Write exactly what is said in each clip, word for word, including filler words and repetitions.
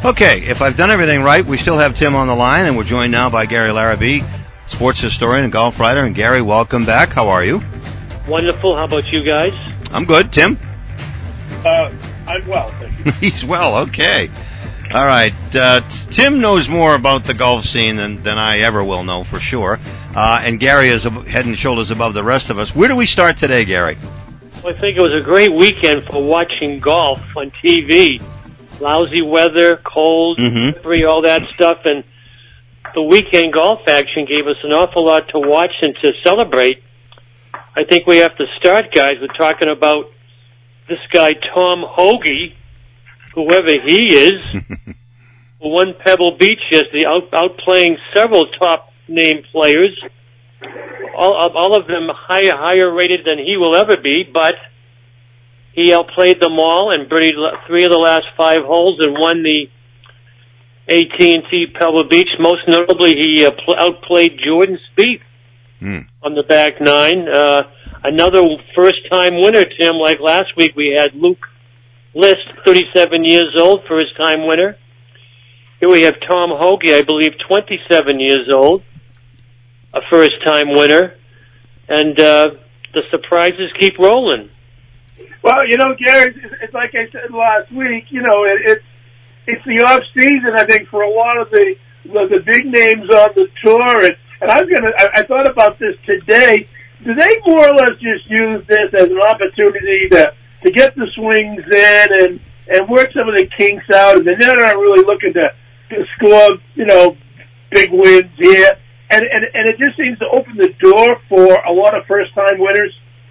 Okay, if I've done everything right, we still have Tim on the line, and we're joined now by Gary Larrabee, sports historian and golf writer. And Gary, welcome back. How are you? Wonderful. How about you guys? I'm good. Tim? Uh, I'm well, thank you. He's well, okay. All right. Uh, Tim knows more about the golf scene than, than I ever will know, for sure. Uh, and Gary is head and shoulders above the rest of us. Where do we start today, Gary? Well, I think it was a great weekend for watching golf on T V. Lousy weather, cold, Mm-hmm. slippery, all that stuff. And the weekend golf action gave us an awful lot to watch and to celebrate. I think we have to start, guys, with talking about this guy, Tom Hoge, whoever he is, who won Pebble Beach yesterday, out, outplaying several top-name players, all, all of them higher, higher rated than he will ever be, but he outplayed them all and birdied three of the last five holes and won the A T and T Pebble Beach. Most notably, he uh, pl- outplayed Jordan Spieth Mm. on the back nine. Uh, another first-time winner, Tim, like last week we had Luke List, thirty-seven years old, first-time winner. Here we have Tom Hoge, I believe, twenty-seven years old, a first-time winner. And uh, the surprises keep rolling. Well, you know, Gary, it's, it's like I said last week, you know, it, it's it's the off-season, I think, for a lot of the the, the big names on the tour. And, and I'm gonna, I, I thought about this today. Do they more or less just use this as an opportunity to to get the swings in and, and work some of the kinks out, and they're not really looking to, to score, you know, big wins here. And, and, and it just seems to open the door for a lot of first-time winners.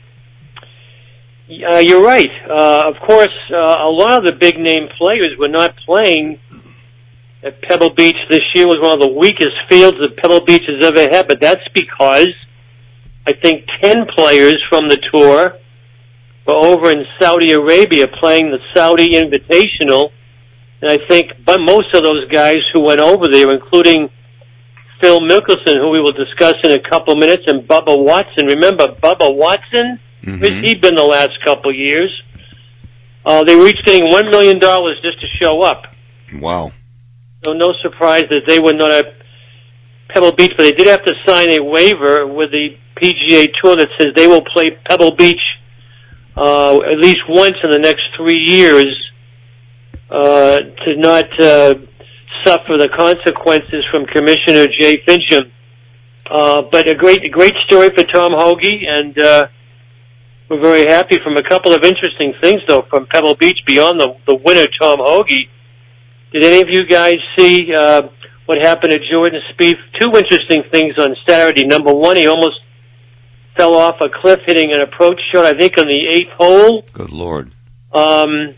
Uh, you're right. Uh, of course, uh, a lot of the big-name players were not playing at Pebble Beach this year. It was one of the weakest fields that Pebble Beach has ever had, but that's because I think ten players from the tour were over in Saudi Arabia playing the Saudi Invitational, and I think but most of those guys who went over there, including Phil Mickelson, who we will discuss in a couple minutes, and Bubba Watson. Remember Bubba Watson? Mm-hmm. Where's he been the last couple of years? Uh, they were each getting one million dollars just to show up. Wow. So no surprise that they were not at Pebble Beach, but they did have to sign a waiver with the P G A Tour that says they will play Pebble Beach uh, at least once in the next three years uh, to not uh, suffer the consequences from Commissioner Jay Fincham. Uh, but a great, a great story for Tom Hoge, and uh, we're very happy from a couple of interesting things, though, from Pebble Beach beyond the, the winner, Tom Hoge. Did any of you guys see uh, what happened to Jordan Spieth? Two interesting things on Saturday. Number one, he almost fell off a cliff hitting an approach shot, I think, on the eighth hole. Good Lord. Um,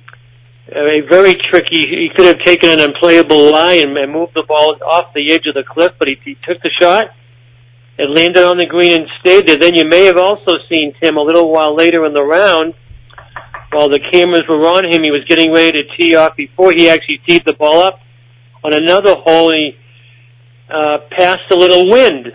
a very tricky, he could have taken an unplayable lie and, and moved the ball off the edge of the cliff, but he, he took the shot. It landed on the green and stayed there. Then you may have also seen Tim a little while later in the round, while the cameras were on him, he was getting ready to tee off before he actually teed the ball up on another hole. He uh, passed a little wind,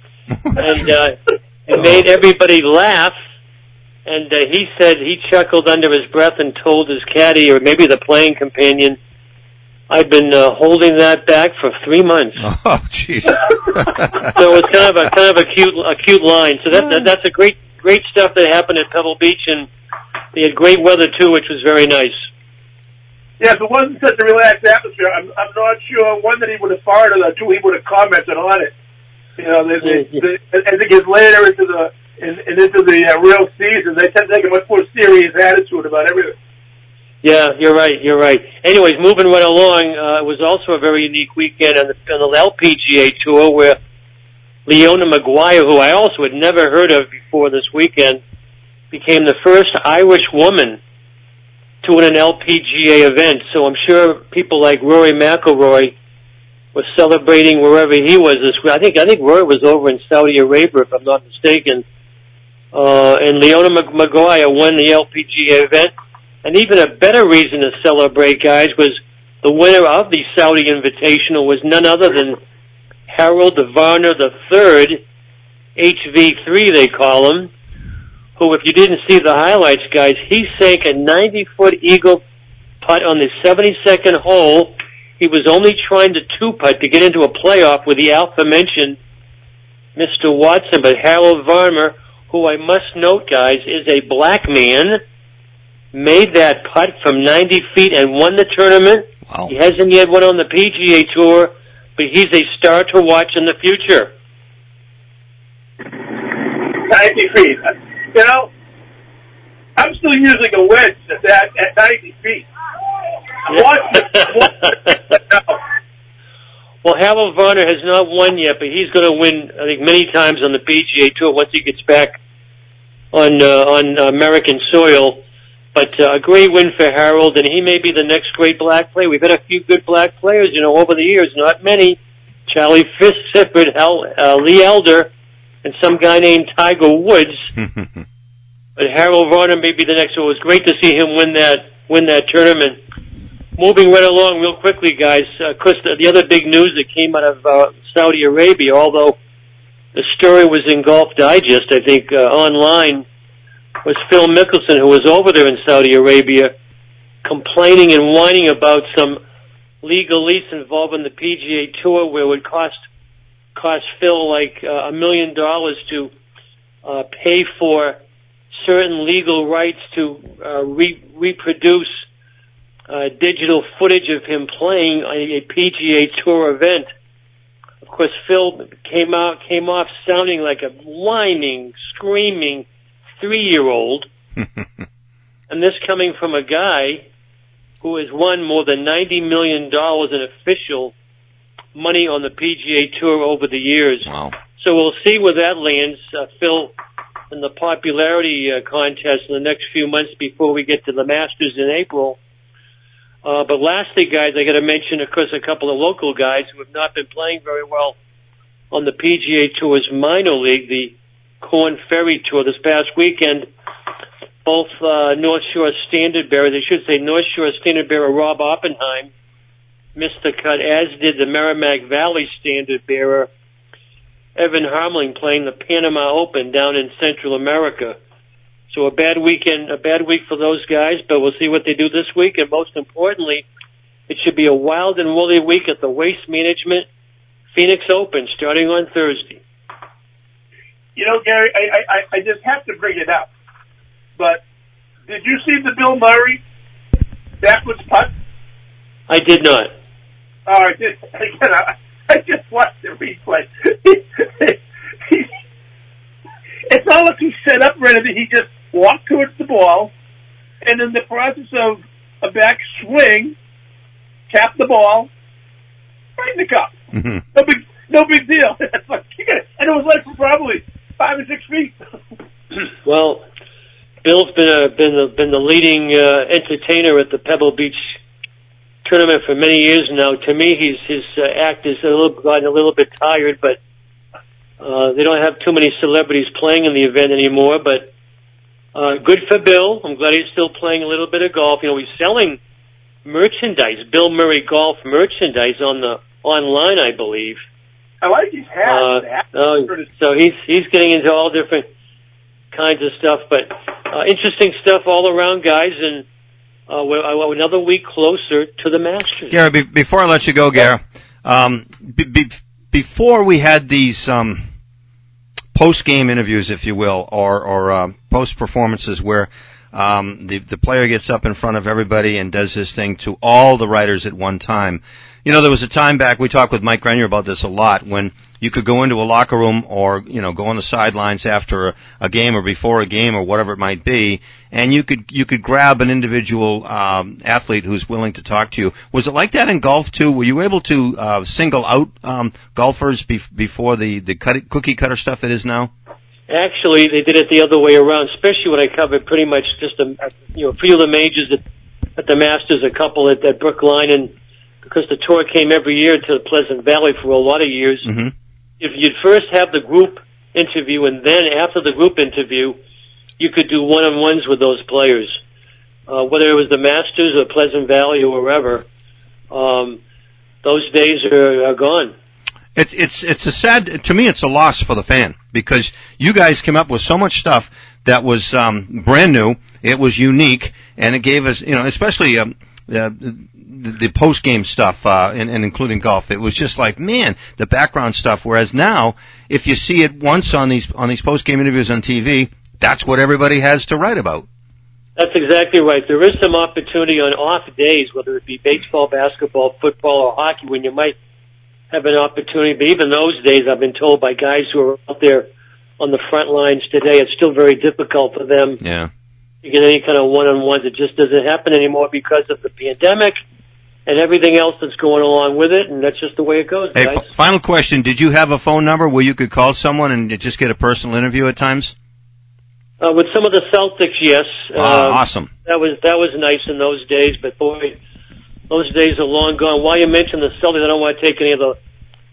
and uh, it made everybody laugh. And uh, he said he chuckled under his breath and told his caddy, or maybe the playing companion, "I've been uh, holding that back for three months." Oh, jeez. So it was kind of a kind of a cute a cute line. So that, that that's a great great stuff that happened at Pebble Beach, and they had great weather too, which was very nice. Yeah, if it wasn't such a relaxed atmosphere, I'm, I'm not sure, one, that he would have farted, or two, he would have commented on it. You know, they, they, they, as it gets later into the in, and into the uh, real season, they tend to take a much more serious attitude about everything. Yeah, you're right, you're right. Anyways, moving right along, uh, it was also a very unique weekend on the, on the L P G A Tour where Leona Maguire, who I also had never heard of before this weekend, became the first Irish woman to win an L P G A event. So I'm sure people like Rory McIlroy were celebrating wherever he was this week. I think I think Rory was over in Saudi Arabia, if I'm not mistaken. Uh, and Leona Maguire won the L P G A event. And even a better reason to celebrate, guys, was the winner of the Saudi Invitational was none other than Harold Varner the Third, H V three they call him, who, if you didn't see the highlights, guys, he sank a ninety-foot eagle putt on the seventy-second hole. he was only trying to two-putt to get into a playoff with the aforementioned Mister Watson, but Harold Varner, who I must note, guys, is a black man, made that putt from ninety feet and won the tournament. Wow. He hasn't yet won on the P G A Tour, but he's a star to watch in the future. ninety feet. You know, I'm still using a wedge at that at ninety feet. What? Well, Harold Varner has not won yet, but he's going to win, I think, many times on the P G A Tour once he gets back on uh, on American soil. But uh, a great win for Harold, and he may be the next great black player. We've had a few good black players, you know, over the years. Not many. Charlie Fitzsimmons, uh, Lee Elder, and some guy named Tiger Woods. But Harold Varner may be the next. So it was great to see him win that win that tournament. Moving right along real quickly, guys. Uh, Chris, the other big news that came out of uh, Saudi Arabia, although the story was in Golf Digest, I think, uh, online, was Phil Mickelson, who was over there in Saudi Arabia, complaining and whining about some legalese involving the P G A Tour, where it would cost cost Phil like uh, a million dollars to uh, pay for certain legal rights to uh, re- reproduce uh, digital footage of him playing a, a P G A Tour event. Of course, Phil came out came off sounding like a whining, screaming three-year-old, and this coming from a guy who has won more than ninety million dollars in official money on the P G A Tour over the years. Wow. So we'll see where that lands, uh, Phil, in the popularity uh, contest in the next few months before we get to the Masters in April. Uh, but lastly, guys, I got to mention, of course, a couple of local guys who have not been playing very well on the P G A Tour's minor league, the Corn Ferry Tour this past weekend. Both uh, North Shore standard bearers, they should say North Shore standard bearer Rob Oppenheim, missed the cut, as did the Merrimack Valley standard bearer Evan Harmling, playing the Panama Open down in Central America. So a bad weekend, a bad week for those guys, but we'll see what they do this week. And most importantly, it should be a wild and woolly week at the Waste Management Phoenix Open starting on Thursday. You know, Gary, I, I, I just have to bring it up. But did you see the Bill Murray backwards putt? I did not. Oh, I did. Again, I, I just watched the replay. It's not like he set up or anything. He just walked towards the ball, and in the process of a back swing, tapped the ball right in the cup. Mm-hmm. No big, no big deal. It's like, and it was like for probably five or six feet. Well, Bill's been a, been the, been the leading uh, entertainer at the Pebble Beach tournament for many years now. To me, he's, his uh, act is a little gotten a little bit tired, but uh, they don't have too many celebrities playing in the event anymore. But uh, good for Bill. I'm glad he's still playing a little bit of golf. You know, he's selling merchandise, Bill Murray golf merchandise on the online, I believe. I like his hat. Uh, uh, so he's he's getting into all different kinds of stuff, but uh, interesting stuff all around, guys, and uh, we're another week closer to the Masters. Gary, be- before I let you go, Gary, um, be- be- before we had these um, post-game interviews, if you will, or, or uh, post-performances where um, the, the player gets up in front of everybody and does his thing to all the writers at one time. You know, there was a time back, we talked with Mike Grenier about this a lot, when you could go into a locker room or, you know, go on the sidelines after a, a game or before a game or whatever it might be, and you could you could grab an individual um, athlete who's willing to talk to you. Was it like that in golf, too? Were you able to uh, single out um, golfers be- before the, the cut- cookie cutter stuff that is now? Actually, they did it the other way around, especially when I covered pretty much just a, you know, a few of the majors at, at the Masters, a couple at, at Brookline, and because the tour came every year to Pleasant Valley for a lot of years. Mm-hmm. If you'd first have the group interview, and then after the group interview, you could do one-on-ones with those players, uh, whether it was the Masters or Pleasant Valley or wherever. Um, those days are, are gone. It's it's it's a sad, to me, it's a loss for the fan, because you guys came up with so much stuff that was um, brand new, it was unique, and it gave us, you know, especially um, uh, the, the post game stuff, uh, and, and including golf. It was just like, man, the background stuff. Whereas now, if you see it once on these on these post game interviews on T V, that's what everybody has to write about. That's exactly right. There is some opportunity on off days, whether it be baseball, basketball, football, or hockey, when you might have an opportunity. But even those days, I've been told by guys who are out there on the front lines today, it's still very difficult for them yeah. to get any kind of one-on-ones. It just doesn't happen anymore because of the pandemic and everything else that's going along with it, and that's just the way it goes, hey, guys. f- final question. Did you have a phone number where you could call someone and just get a personal interview at times? Uh, with some of the Celtics, yes. Oh, um, awesome. That was that was nice in those days, but boy, those days are long gone. While you mention the Celtics, I don't want to take any of the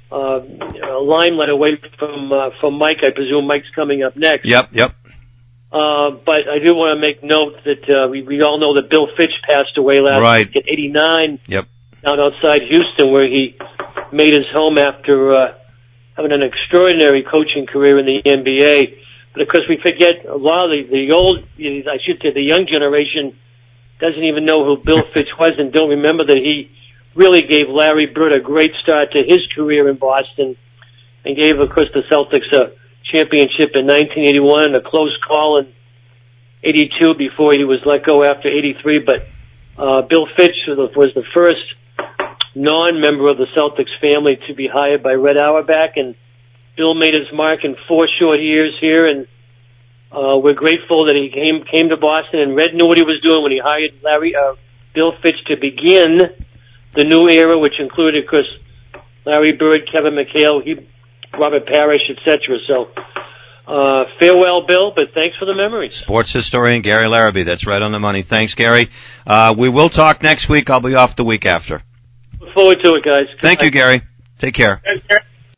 uh, limelight away from uh, from Mike. I presume Mike's coming up next. Yep, yep. Uh, but I do want to make note that uh, we, we all know that Bill Fitch passed away last right. week at eighty-nine. Yep. Down outside Houston, where he made his home after uh, having an extraordinary coaching career in the N B A. But of course, we forget a lot of the, the old, I should say, the young generation doesn't even know who Bill Fitch was and don't remember that he really gave Larry Bird a great start to his career in Boston and gave, of course, the Celtics a championship in nineteen eighty-one and a close call in eighty-two before he was let go after eighty-three. But uh, Bill Fitch was the first non-member of the Celtics family to be hired by Red Auerbach, and Bill made his mark in four short years here, and uh, we're grateful that he came came to Boston, and Red knew what he was doing when he hired Larry uh, Bill Fitch to begin the new era, which included, of course, Larry Bird, Kevin McHale, he, Robert Parrish, et cetera. So, uh, farewell, Bill, but thanks for the memories. Sports historian Gary Larrabee. That's right on the money. Thanks, Gary. Uh, we will talk next week. I'll be off the week after. Look forward to it, guys. Good Thank night. you, Gary. Take care. Thanks, Gary.